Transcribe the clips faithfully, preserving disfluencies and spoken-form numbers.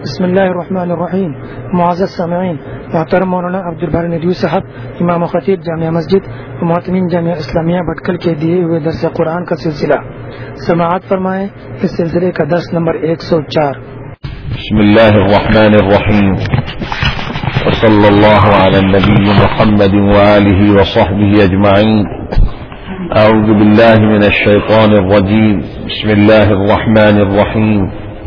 بسم اللہ الرحمن الرحیم. معزز سامعین، محترم مولانا عبدالباری ندوی صاحب امام و خطیب جامعہ مسجد و محتمین جامعہ اسلامیہ بھٹکل کے دیے ہوئے درس قرآن کا سلسلہ سماعت فرمائیں. اس سلسلے کا درس نمبر ایک سو چار. بسم اللہ الرحمن الرحیم وصلی اللہ علی النبی محمد وآلہ وصحبہ اجمعین. اعوذ باللہ من الشیطان الرجیم. بسم اللہ الرحمن الرحیم.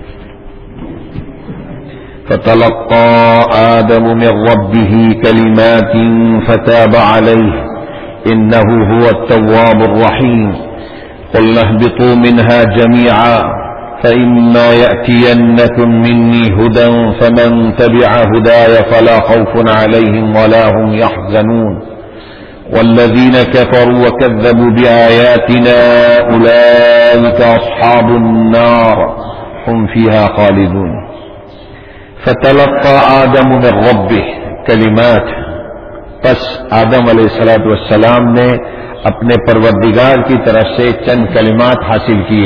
فتلقى آدم من ربه كلمات فتاب عليه إنه هو التواب الرحيم. قلنا اهبطوا منها جميعا فإما يأتينكم مني هدى فمن تبع هداي فلا خوف عليهم ولا هم يحزنون والذين كفروا وكذبوا بآياتنا أولئك أصحاب النار هم فيها خالدون. فتلقى آدم من ربه کلمات، پس آدم علیہ الصلوۃ والسلام نے اپنے پروردگار کی طرف سے چند کلمات حاصل کیے.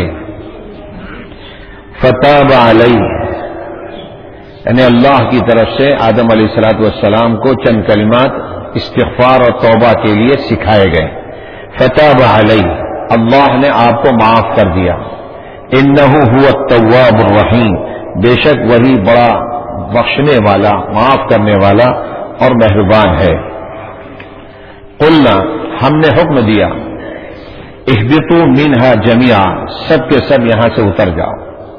فتاب علیہ، یعنی اللہ کی طرف سے آدم علیہ الصلوۃ والسلام کو چند کلمات استغفار اور توبہ کے لیے سکھائے گئے. فتاب علیہ، اللہ نے آپ کو معاف کر دیا. انہ هو التواب الرحیم، بے شک وہی بڑا بخشنے والا، معاف کرنے والا اور مہربان ہے. قلنا، ہم نے حکم دیا، اہبطوا منها جميعا، سب کے سب یہاں سے اتر جاؤ،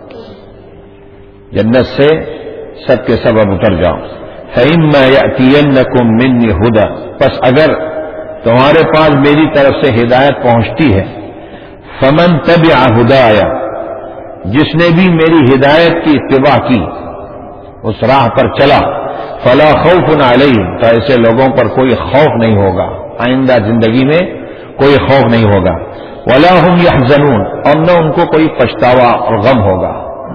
جنت سے سب کے سب اب اتر جاؤ. فإما يأتينكم مني هدى، پس اگر تمہارے پاس میری طرف سے ہدایت پہنچتی ہے، فمن تبع هداي، جس نے بھی میری ہدایت کی اتباع کی، اس راہ پر چلا، فلا خوف علیہم، تو ایسے لوگوں پر کوئی خوف نہیں ہوگا، آئندہ زندگی میں کوئی خوف نہیں ہوگا. ولا هم يحزنون، اور نہ ان کو کوئی پچھتاوا اور غم ہوگا.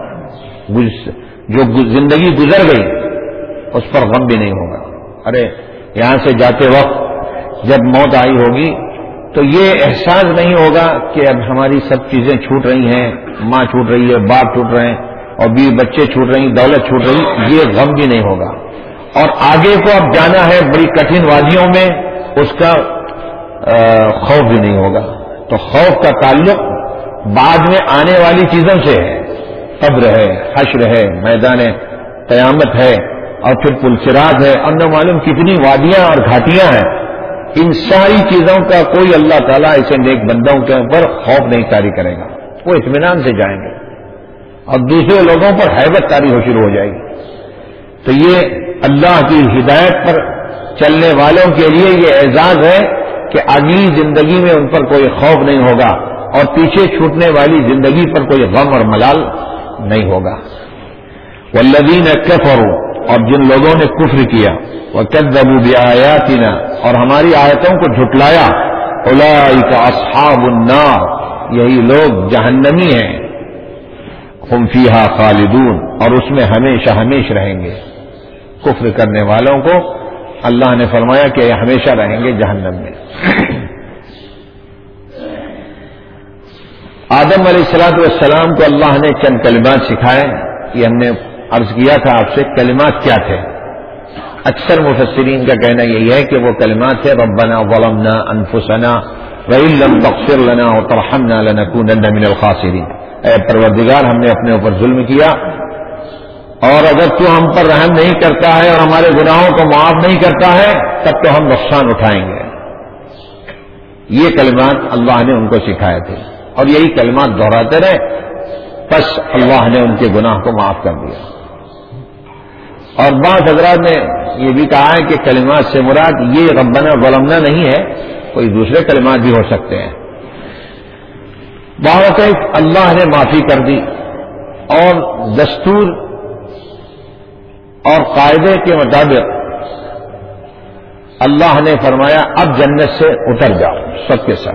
جو زندگی گزر گئی اس پر غم بھی نہیں ہوگا. ارے یہاں سے جاتے وقت جب موت آئی ہوگی تو یہ احساس نہیں ہوگا کہ اب ہماری سب چیزیں چھوٹ رہی ہیں، ماں چھوٹ رہی ہے، باپ چھوٹ رہے ہیں، اور بھی بچے چھوٹ رہی، دولت چھوٹ رہی، یہ غم بھی نہیں ہوگا. اور آگے کو اب جانا ہے بڑی کٹھن وادیوں میں، اس کا خوف بھی نہیں ہوگا. تو خوف کا تعلق بعد میں آنے والی چیزوں سے ہے. قبر ہے، حشر ہے، میدان قیامت ہے، اور پھر پلسرات ہے، اور نہ معلوم کتنی وادیاں اور گھاٹیاں ہیں. ان ساری چیزوں کا کوئی اللہ تعالیٰ ایسے نیک بندوں کے اوپر خوف نہیں طاری کرے گا. وہ اطمینان سے جائیں گے اور دوسرے لوگوں پر ہیبت طاری ہو شروع ہو جائے گی. تو یہ اللہ کی ہدایت پر چلنے والوں کے لیے یہ اعزاز ہے کہ اگلی زندگی میں ان پر کوئی خوف نہیں ہوگا اور پیچھے چھوٹنے والی زندگی پر کوئی غم اور ملال نہیں ہوگا. والذین کفروا، اور جن لوگوں نے کفر کیا، وکذبوا بآیاتنا، اور ہماری آیتوں کو جھٹلایا، اولئک اصحاب النار، یہی لوگ جہنمی ہیں. ہم فیہا خالدون، اور اس میں ہمیشہ ہمیشہ رہیں گے. کفر کرنے والوں کو اللہ نے فرمایا کہ یہ ہمیشہ رہیں گے جہنم میں. آدم علیہ الصلوۃ والسلام کو اللہ نے چند کلمات سکھائے. یہ ہم نے عرض کیا تھا آپ سے کلمات کیا تھے. اکثر مفسرین کا کہنا یہی ہے کہ وہ کلمات تھے ربنا ظلمنا انفسنا وان لم تغفر لنا وترحمنا لنكونن من الخاسرین. اے پروردگار، ہم نے اپنے اوپر ظلم کیا، اور اگر تو ہم پر رحم نہیں کرتا ہے اور ہمارے گناہوں کو معاف نہیں کرتا ہے تب تو ہم نقصان اٹھائیں گے. یہ کلمات اللہ نے ان کو سکھائے تھے اور یہی کلمات دہراتے رہے. پس اللہ نے ان کے گناہ کو معاف کر دیا. اور بعض حضرات نے یہ بھی کہا ہے کہ کلمات سے مراد یہ ربنا ظلمنا نہیں ہے، کوئی دوسرے کلمات بھی ہو سکتے ہیں. باوقت اللہ نے معافی کر دی اور دستور اور قاعدے کے مطابق اللہ نے فرمایا اب جنت سے اتر جاؤ سب کے سب.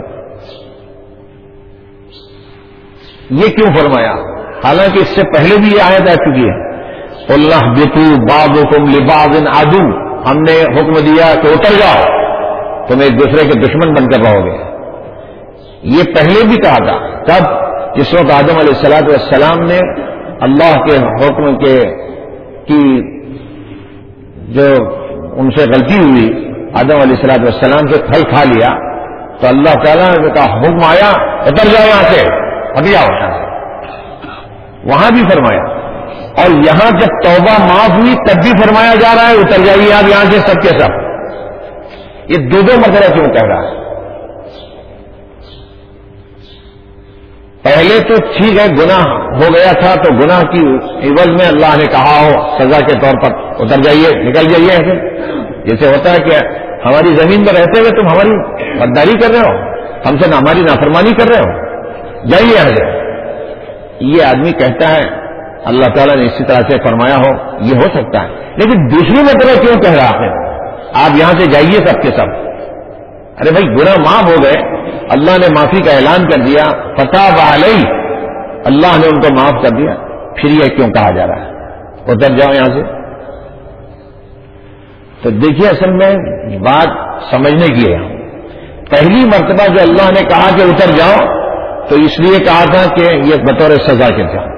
یہ کیوں فرمایا؟ حالانکہ اس سے پہلے بھی یہ آیت آ چکی ہے، قُلْ اهْبِطُوا بَعْضُكُمْ لِبَعْضٍ عَدُوٌّ، ہم نے حکم دیا کہ اتر جاؤ، تم ایک دوسرے کے دشمن بن کر رہو گے. یہ پہلے بھی کہا تھا. تب جس وقت آدم علیہ الصلوۃ والسلام نے اللہ کے حکم کے کی جو ان سے غلطی ہوئی، آدم علیہ الصلوۃ والسلام سے پھل کھا لیا، تو اللہ تعالیٰ کا حکم آیا اتر جاؤ یہاں سے، ہٹ جاؤ یہاں سے، وہاں بھی فرمایا، اور یہاں جب توبہ معاف ہوئی تب بھی فرمایا جا رہا ہے اتر جائیے آپ یہاں سے سب کے سب۔ یہ دو دو مرتبہ کیوں کہہ رہا ہے؟ پہلے تو ٹھیک ہے گناہ ہو گیا تھا تو گناہ کی عوض میں اللہ نے کہا ہو سزا کے طور پر اتر جائیے، نکل جائیے ایسے، جیسے ہوتا ہے کہ ہماری زمین میں رہتے ہوئے تم ہماری غداری کر رہے ہو، ہم سے ہماری نافرمانی کر رہے ہو، جائیے یہاں سے۔ یہ آدمی کہتا ہے اللہ تعالیٰ نے اسی طرح سے فرمایا ہو، یہ ہو سکتا ہے، لیکن دوسری مرتبہ کیوں کہہ رہا ہے آپ یہاں سے جائیے سب کے سب؟ ارے بھائی گناہ معاف ہو گئے، اللہ نے معافی کا اعلان کر دیا، فتاب علیہ، اللہ نے ان کو معاف کر دیا، پھر یہ کیوں کہا جا رہا ہے اتر جاؤ یہاں سے؟ تو دیکھیے اصل میں بات سمجھنے کی ہے، پہلی مرتبہ جو اللہ نے کہا کہ اتر جاؤ تو اس لیے کہا تھا کہ یہ بطور سزا کے تھا،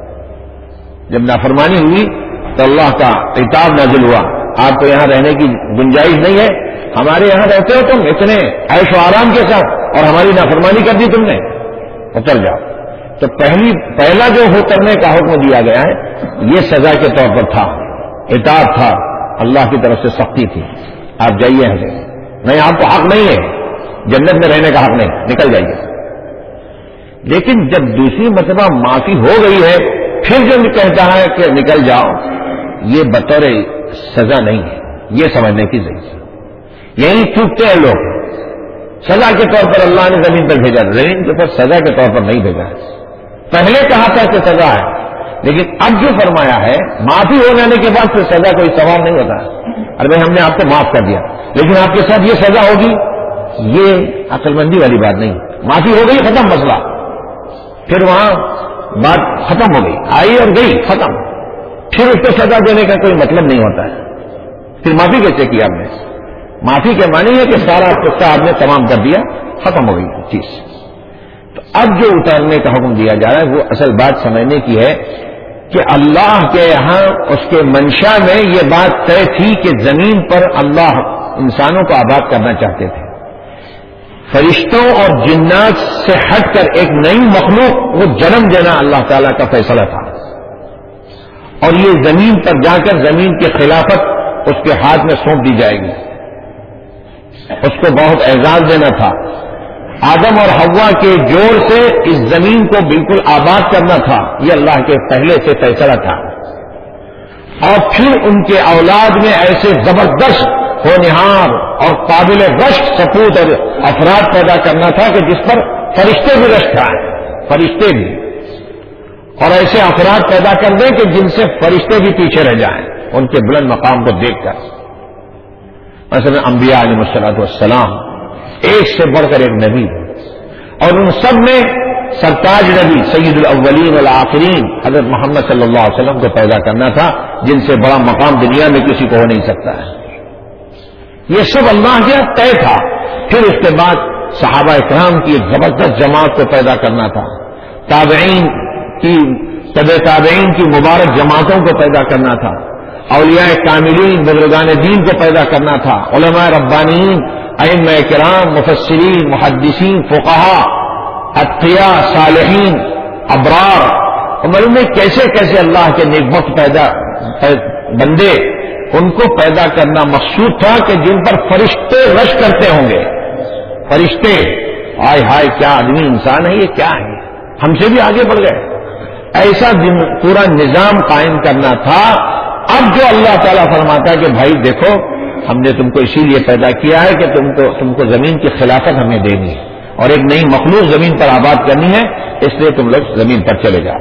جب نافرمانی ہوئی تو اللہ کا عتاب نازل ہوا، آپ کو یہاں رہنے کی گنجائش نہیں ہے، ہمارے یہاں رہتے ہو تم اتنے عیش و آرام کے ساتھ اور ہماری نافرمانی کر دی تم نے، اتر جاؤ۔ تو پہلی پہلا جو اترنے کا حکم دیا گیا ہے یہ سزا کے طور پر تھا، عتاب تھا، اللہ کی طرف سے سختی تھی، آپ جائیے یہاں سے، نہیں آپ کو حق نہیں ہے جنت میں رہنے کا، حق نہیں، نکل جائیے۔ لیکن جب دوسری مرتبہ معافی ہو گئی ہے پھر جو کہتا ہے کہ نکل جاؤ، یہ بطور سزا نہیں ہے، یہ سمجھنے کی ضرورت ہے۔ یہی چوکتے ہیں لوگ، سزا کے طور پر اللہ نے زمین پر بھیجا، زمین کے اوپر سزا کے طور پر نہیں بھیجا ہے، پہلے کہا تھا کہ سزا ہے، لیکن اب جو فرمایا ہے معافی ہو جانے کے بعد پھر سزا کوئی سوال نہیں ہوتا ہے، ارے بھائی ہم نے آپ کو معاف کر دیا لیکن آپ کے ساتھ یہ سزا ہوگی، یہ عقل مندی والی بات نہیں، معافی ہو گئی ختم مسئلہ، پھر وہاں بات ختم ہو گئی، آئی اور گئی ختم، پھر اس کو سزا دینے کا کوئی مطلب نہیں ہوتا ہے، پھر معافی کیسے کی آپ نے؟ معافی کے معنی ہے کہ سارا قصہ آپ نے تمام کر دیا، ختم ہو گئی چیز۔ تو اب جو اتارنے کا حکم دیا جا رہا ہے وہ اصل بات سمجھنے کی ہے کہ اللہ کے یہاں اس کے منشا میں یہ بات طے تھی کہ زمین پر اللہ انسانوں کو آباد کرنا چاہتے تھے، فرشتوں اور جنات سے ہٹ کر ایک نئی مخلوق وہ جنم دینا اللہ تعالیٰ کا فیصلہ تھا، اور یہ زمین پر جا کر زمین کی خلافت اس کے ہاتھ میں سونپ دی جائے گی، اس کو بہت اعزاز دینا تھا، آدم اور حوا کے جوڑ سے اس زمین کو بالکل آباد کرنا تھا، یہ اللہ کے پہلے سے فیصلہ تھا، اور پھر ان کے اولاد میں ایسے زبردست ہونہار اور قابل رشک سپوت اور افراد پیدا کرنا تھا کہ جس پر فرشتے بھی رشک کھائیں، فرشتے بھی، اور ایسے افراد پیدا کر دیں کہ جن سے فرشتے بھی پیچھے رہ جائیں ان کے بلند مقام کو دیکھ کر۔ مثلا انبیاء علیہ الصلوۃ والسلام ایک سے بڑھ کر ایک نبی، اور ان سب میں سرتاج نبی سید الاولین والآخرین حضرت محمد صلی اللہ علیہ وسلم کو پیدا کرنا تھا، جن سے بڑا مقام دنیا میں کسی کو ہو نہیں سکتا ہے، یہ سب اللہ کے طے تھا۔ پھر اس کے بعد صحابہ اکرام کی ایک زبردست جماعت کو پیدا کرنا تھا، تابعین کی تبع تابعین کی مبارک جماعتوں کو پیدا کرنا تھا، اولیاء کاملین بزرگان دین کو پیدا کرنا تھا، علماء ربانیین، ائمہ کرام، مفسرین، محدثین، فقہا، اتقیاء، صالحین، ابرار، اور معلوم ہے کیسے کیسے اللہ کے نیک وقت پیدا بندے، ان کو پیدا کرنا مقصود تھا کہ جن پر فرشتے رش کرتے ہوں گے، فرشتے، ہائے ہائے کیا آدمی انسان ہے، یہ کیا ہے، ہم سے بھی آگے بڑھ گئے، ایسا پورا نظام قائم کرنا تھا۔ اب جو اللہ تعالیٰ فرماتا ہے کہ بھائی دیکھو ہم نے تم کو اسی لیے پیدا کیا ہے کہ تم کو تم کو زمین کی خلافت ہمیں دینی ہے اور ایک نئی مخلوق زمین پر آباد کرنی ہے، اس لیے تم لوگ زمین پر چلے جاؤ۔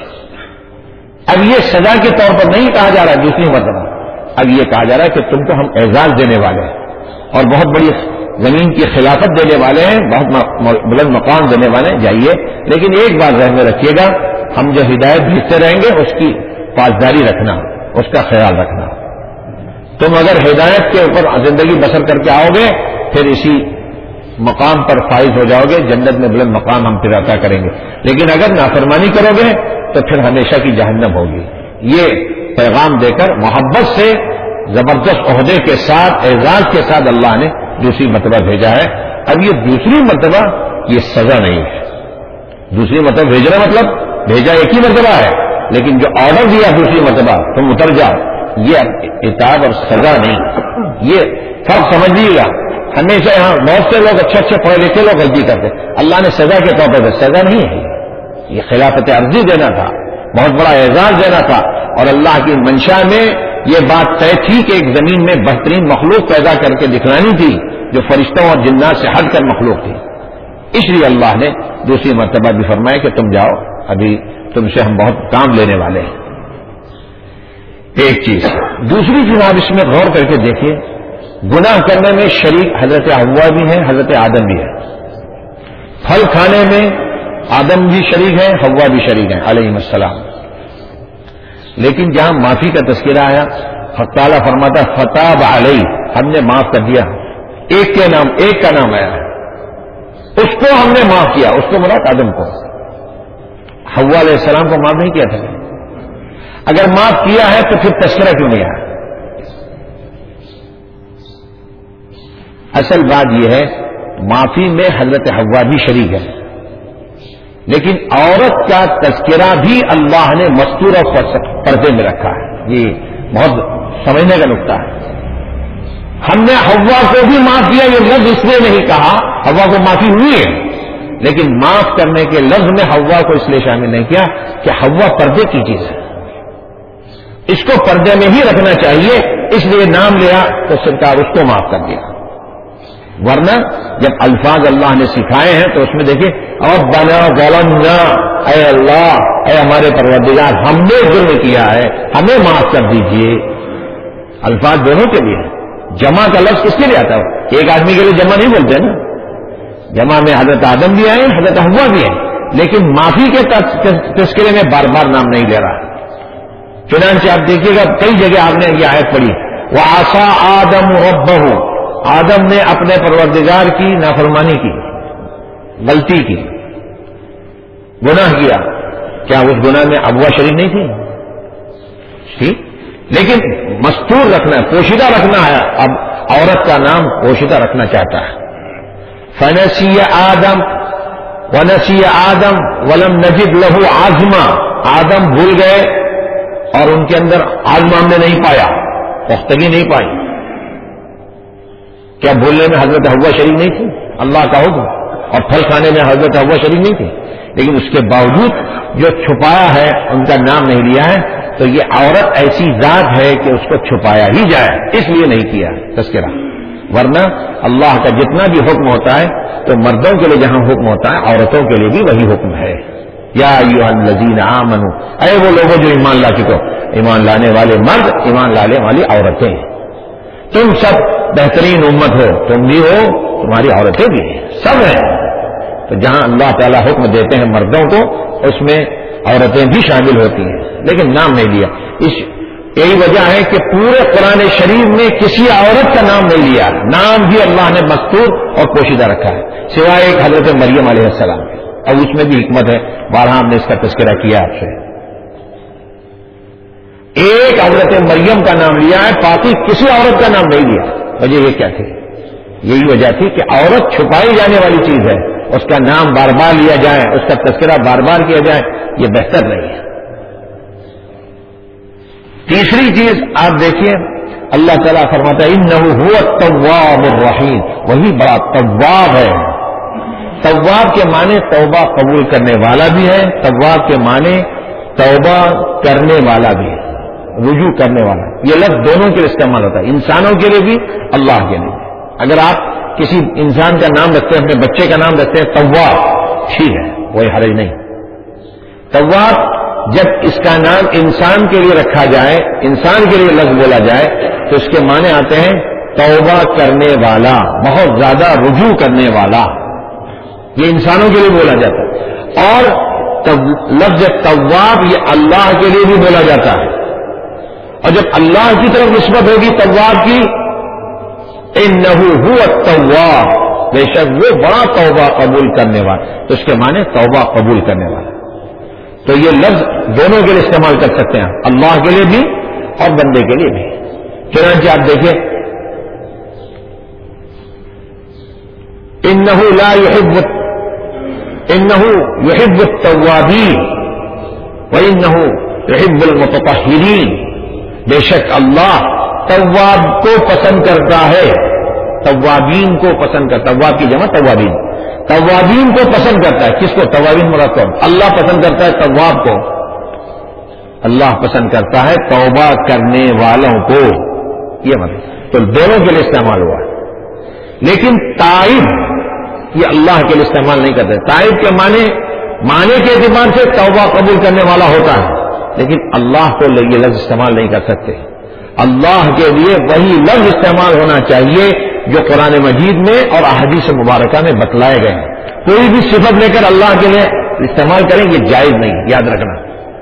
اب یہ سزا کے طور پر نہیں کہا جا رہا دوسری مرتبہ، اب یہ کہا جا رہا ہے کہ تم کو ہم اعزاز دینے والے ہیں اور بہت بڑی زمین کی خلافت دینے والے ہیں، بہت بلند مقام دینے والے ہیں، جائیے، لیکن ایک بات ذہن میں رکھیے گا، ہم جو ہدایت بھیجتے رہیں گے اس کی پاسداری رکھنا، اس کا خیال رکھنا۔ تم اگر ہدایت کے اوپر زندگی بسر کر کے آؤ گے پھر اسی مقام پر فائز ہو جاؤ گے، جنت میں بلند مقام ہم پھر عطا کریں گے، لیکن اگر نافرمانی کرو گے تو پھر ہمیشہ کی جہنم ہوگی۔ یہ پیغام دے کر محبت سے زبردست عہدے کے ساتھ اعزاز کے ساتھ اللہ نے دوسری مرتبہ بھیجا ہے. اب یہ دوسری مرتبہ یہ سزا نہیں ہے. دوسری مرتبہ بھیجنا مطلب بھیجا ایک ہی مرتبہ ہے، لیکن جو آرڈر دیا دوسری مرتبہ تم اتر جاؤ، یہ عتاب اور سزا نہیں. یہ فرق سمجھ لیجیے گا. ہمیشہ یہاں بہت سے لوگ اچھے اچھے پڑھے لکھے لوگ غلطی کرتے، اللہ نے سزا کے طور پر، سزا نہیں ہے. یہ خلافت عرضی دینا تھا، بہت بڑا اعزاز دینا تھا، اور اللہ کی منشا میں یہ بات طے تھی کہ ایک زمین میں بہترین مخلوق پیدا کر کے دکھلانی تھی جو فرشتوں اور جنات سے ہٹ کر مخلوق تھی. اس لیے اللہ نے دوسری مرتبہ بھی فرمایا کہ تم جاؤ، ابھی تم سے ہم بہت کام لینے والے ہیں. ایک چیز. دوسری چیز آپ اس میں غور کر کے دیکھیے، گناہ کرنے میں شریک حضرت حوا بھی ہیں، حضرت آدم بھی ہے. پھل کھانے میں آدم بھی شریک ہے، حوا بھی شریک ہیں علیہ السلام. لیکن جہاں معافی کا تذکرہ آیا، حق تعالیٰ فرماتا فتاب علیہ، ہم نے معاف کر دیا. ایک کے نام ایک کا نام آیا ہے، اس کو ہم نے معاف کیا. اس کو مراد آدم کو. حوا علیہ السلام کو معاف نہیں کیا تھا. اگر معاف کیا ہے تو پھر تذکرہ کیوں نہیں آیا؟ اصل بات یہ ہے معافی میں حضرت حوا بھی شریک ہے، لیکن عورت کا تذکرہ بھی اللہ نے مستور اور پردے میں رکھا ہے. یہ بہت سمجھنے کا نقطہ ہے. ہم نے حوا کو بھی معاف کیا، یہ لفظ اس لیے نہیں کہا حوا کو معافی ہوئی ہے، لیکن معاف کرنے کے لفظ میں حوا کو اس لیے شامل نہیں کیا کہ حوا پردے کی چیز ہے، اس کو پردے میں ہی رکھنا چاہیے، اس لیے نام لیا تو سرکار اس کو معاف کر دیا. ورنہ جب الفاظ اللہ نے سکھائے ہیں تو اس میں دیکھیں ربنا ظلمنا، اے اللہ، اے ہمارے پروردگار، ہم نے ظلم کیا ہے، ہمیں معاف کر دیجئے. الفاظ دونوں کے لیے. جمع کا لفظ کس کے لیے آتا ہے؟ ایک آدمی کے لیے جمع نہیں بولتے نا. جمع میں حضرت آدم بھی آئے، حضرت حوا بھی ہیں، لیکن معافی کے تذکرے میں بار بار نام نہیں لے رہا. چنانچہ آپ دیکھیے گا کئی جگہ آپ نے یہ آیت پڑھی، وعصى آدم ربہ، آدم نے اپنے پروردگار کی نافرمانی کی، غلطی کی، گناہ کیا. کیا اس گناہ میں حوا شریک نہیں تھی؟ ٹھیک، لیکن مستور رکھنا ہے، پوشیدہ رکھنا ہے. اب عورت کا نام پوشیدہ رکھنا چاہتا ہے. فنسی آدم ونسی آدم ولم نجد له عزما، آدم بھول گئے اور ان کے اندر عزم ہم نے نہیں پایا، پختگی نہیں پائی. کیا بھولنے میں حضرت حوا شریک نہیں تھی؟ اللہ کا حکم. اور پھل کھانے میں حضرت حوا شریک نہیں تھی، لیکن اس کے باوجود جو چھپایا ہے، ان کا نام نہیں لیا ہے. تو یہ عورت ایسی ذات ہے کہ اس کو چھپایا ہی جائے، اس لیے نہیں کیا تذکرہ. ورنہ اللہ کا جتنا بھی حکم ہوتا ہے تو مردوں کے لیے جہاں حکم ہوتا ہے عورتوں کے لیے بھی وہی حکم ہے. یا ایھا الذین آمنوا، اے وہ لوگوں جو ایمان لا چکو، ایمان لانے والے مرد، ایمان لانے والی عورتیں. تم سب بہترین امت ہو، تم بھی ہو، تمہاری عورتیں بھی ہیں، سب ہیں. تو جہاں اللہ تعالیٰ حکم دیتے ہیں مردوں کو، اس میں عورتیں بھی شامل ہوتی ہیں، لیکن نام نہیں لیا. اس یہی وجہ ہے کہ پورے قرآن شریف میں کسی عورت کا نام نہیں لیا، نام بھی اللہ نے مستور اور پوشیدہ رکھا ہے، سوائے ایک حضرت مریم علیہ السلام کے. اور اس میں بھی حکمت ہے، بارہا ہم نے اس کا تذکرہ کیا آپ سے. ایک حضرت مریم کا نام لیا ہے، باقی کسی عورت کا نام نہیں لیا. وجہ یہ کیا تھی؟ یہی وجہ تھی کہ عورت چھپائی جانے والی چیز ہے، اس کا نام بار بار لیا جائے، اس کا تذکرہ بار بار کیا جائے، یہ بہتر نہیں ہے. تیسری چیز آپ دیکھیے، اللہ تعالیٰ فرماتا ہے انہ هو التواب الرحیم، وہی بڑا تواب ہے. تواب کے معنی توبہ قبول کرنے والا بھی ہے، تواب کے معنی توبہ کرنے والا بھی ہے، رجوع کرنے والا. یہ لفظ دونوں کے لیے استعمال ہوتا ہے، انسانوں کے لیے بھی، اللہ کے لیے. اگر آپ کسی انسان کا نام رکھتے ہیں، اپنے بچے کا نام رکھتے ہیں تواب، ٹھیک ہے، کوئی حرج نہیں. تواب جب اس کا نام انسان کے لیے رکھا جائے، انسان کے لیے لفظ بولا جائے، تو اس کے معنی آتے ہیں توبہ کرنے والا، بہت زیادہ رجوع کرنے والا. یہ انسانوں کے لیے بولا جاتا ہے. اور لفظ تواب یہ اللہ کے لیے بھی بولا جاتا ہے. اور جب اللہ کی طرف نسبت ہوگی تواب کی، انہ هو التواب، بے شک وہ بڑا توبہ قبول کرنے والا، تو اس کے معنی توبہ قبول کرنے والا. تو یہ لفظ دونوں کے لیے استعمال کر سکتے ہیں، اللہ کے لیے بھی اور بندے کے لیے بھی. چنانچہ آپ دیکھیں انہ لا يحب انہ يحب التوابین وانہ يحب المتطہرین. بے شک اللہ تواب کو پسند کرتا ہے, توابین کو پسند کرتا. تواب کی جمع توابین, توابین کو پسند کرتا ہے. کس کو توابین مراد کون؟ اللہ پسند کرتا ہے تواب کو. اللہ پسند کرتا ہے توبہ کرنے والوں کو. یہ مطلب تو دونوں کے لیے استعمال ہوا ہے. لیکن تائب یہ اللہ کے لیے استعمال نہیں کرتے. تائب کے معنی معنی کے اعتبار سے توبہ قبول کرنے والا ہوتا ہے, لیکن اللہ کو یہ لفظ استعمال نہیں کر سکتے. اللہ کے لیے وہی لفظ استعمال ہونا چاہیے جو قرآن مجید میں اور احادیث مبارکہ میں بتلائے گئے ہیں. کوئی بھی صفت لے کر اللہ کے لیے استعمال کریں یہ جائز نہیں, یاد رکھنا.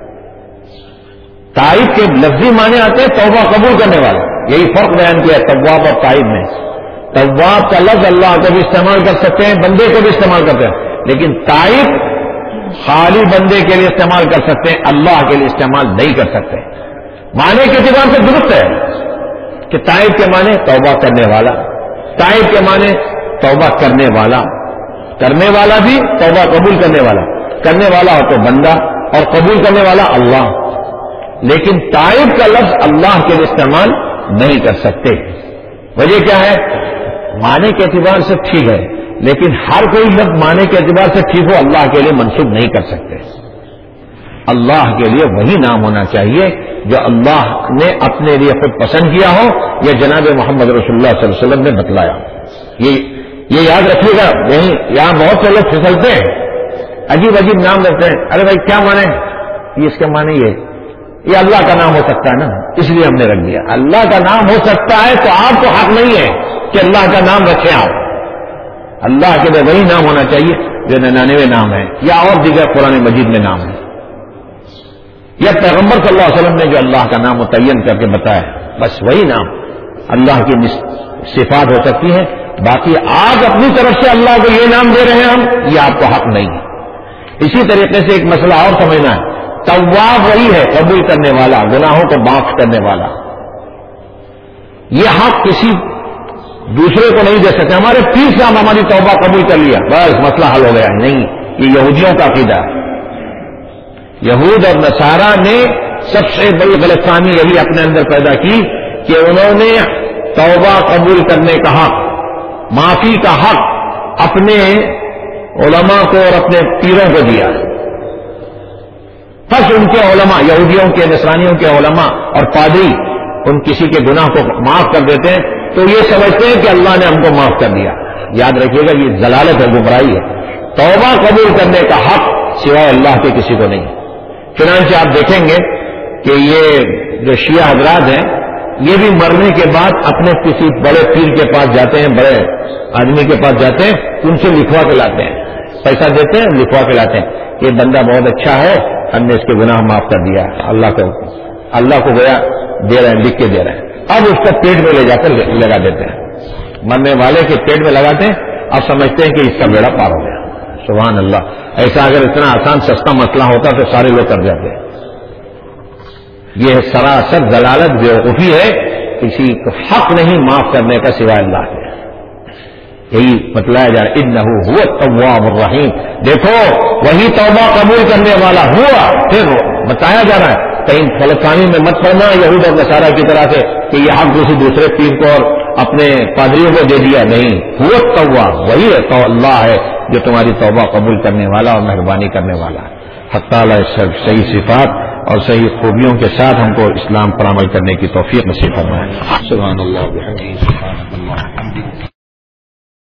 تائب کے لفظی معنی آتے ہیں توبہ قبول کرنے والا. یہی فرق بیان کیا ہے تواب اور تائب میں. تواب کا لفظ اللہ کو بھی استعمال کر سکتے ہیں, بندے کو بھی استعمال کرتے ہیں, لیکن تائب خالی بندے کے لیے استعمال کر سکتے ہیں, اللہ کے لیے استعمال نہیں کر سکتے. معنی کے اعتبار سے درست ہے کہ تائب کے معنی توبہ کرنے والا, تائب کے معنی توبہ کرنے والا, کرنے والا بھی توبہ قبول کرنے والا. کرنے والا ہو تو بندہ اور قبول کرنے والا اللہ. لیکن تائب کا لفظ اللہ کے لیے استعمال نہیں کر سکتے. وجہ کیا ہے؟ معنی کے اعتبار سے ٹھیک ہے, لیکن ہر کوئی لفظ معنی کے اعتبار سے ٹھیک ہو اللہ کے لیے منسوب نہیں کر سکتے. اللہ کے لیے وہی نام ہونا چاہیے جو اللہ نے اپنے لیے خود پسند کیا ہو یا جناب محمد رسول اللہ صلی اللہ علیہ وسلم نے بتلایا. یہ یہ یاد رکھیے گا. یہیں یہاں بہت سے لوگ پھسلتے ہیں, عجیب عجیب نام رکھتے ہیں. ارے بھائی کیا معنی؟ یہ اس کا معنی یہ یہ اللہ کا نام ہو سکتا ہے نا, اس لیے ہم نے رکھ دیا. اللہ کا نام ہو سکتا ہے تو آپ کو حق نہیں ہے کہ اللہ کا نام رکھیں آپ. اللہ کے لیے وہی نام ہونا چاہیے جو ننانوے نام ہے یا اور دیگر قرآن مجید میں نام ہے, یا پیغمبر صلی اللہ علیہ وسلم نے جو اللہ کا نام متعین کر کے بتایا, بس وہی نام اللہ کی صفات ہو سکتی ہے. باقی آپ اپنی طرف سے اللہ کو یہ نام دے رہے ہیں ہم, یہ آپ کو حق نہیں ہے. اسی طریقے سے ایک مسئلہ اور سمجھنا ہے, تواب وہی ہے قبول کرنے والا, گناہوں کو معاف کرنے والا. یہ حق کسی دوسرے کو نہیں دے سکتے. ہمارے پیر صاحب ہماری توبہ قبول کر لیا بس مسئلہ حل ہو گیا. نہیں, یہ یہودیوں کا عقیدہ ہے. یہود اور نصارہ نے سب سے بڑی غلط فہمی یہی اپنے اندر پیدا کی کہ انہوں نے توبہ قبول کرنے کا حق, معافی کا حق اپنے علماء کو اور اپنے پیروں کو دیا. بس ان کے علماء, یہودیوں کے نصرانیوں کے علماء اور پادری ان کسی کے گناہ کو معاف کر دیتے ہیں تو یہ سمجھتے ہیں کہ اللہ نے ہم کو معاف کر دیا. یاد رکھیے گا یہ ضلالت ہے, گمراہی ہے. توبہ قبول کرنے کا حق سوائے اللہ کے کسی کو نہیں. چنانچہ آپ دیکھیں گے کہ یہ جو شیعہ حضرات ہیں یہ بھی مرنے کے بعد اپنے کسی بڑے پیر کے پاس جاتے ہیں, بڑے آدمی کے پاس جاتے ہیں, ان سے لکھوا کے لاتے ہیں, پیسہ دیتے ہیں, لکھوا کے لاتے ہیں. یہ بندہ بہت اچھا ہے, ہم نے اس کے گناہ معاف کر دیا. اللہ کو اللہ کو گیا دے رہے ہیں, لکھ کے دے رہے ہیں. اب اس کو پیٹ میں لے جا کر لگا دیتے ہیں, مرنے والے کے پیٹ میں لگاتے ہیں. اب سمجھتے ہیں کہ اس کا بیڑا پار ہو گیا. سبحان اللہ. ایسا اگر اتنا آسان سستا مسئلہ ہوتا تو سارے لوگ کر جاتے ہیں. یہ سراسر ضلالت بیوقوفی ہے. کسی کو حق نہیں معاف کرنے کا سوائے اللہ کے. یہی بتلایا جا رہا ہے انہ هو التواب الرحیم. دیکھو وہی توبہ قبول کرنے والا ہوا. پھر بتایا جا رہا ہے کہیں فلسفانی میں مت پڑنا یہود اور نصارہ کی طرح سے کہ یہ حق کسی دوسرے پیر کو اور اپنے پادریوں کو دے دیا. نہیں, هو التواب, وہی ہے تو اللہ ہے جو تمہاری توبہ قبول کرنے والا اور مہربانی کرنے والا ہے. حق تعالی صحیح صفات اور صحیح خوبیوں کے ساتھ ہم کو اسلام پر عمل کرنے کی توفیق نصیب فرمائے. سبحان اللہ.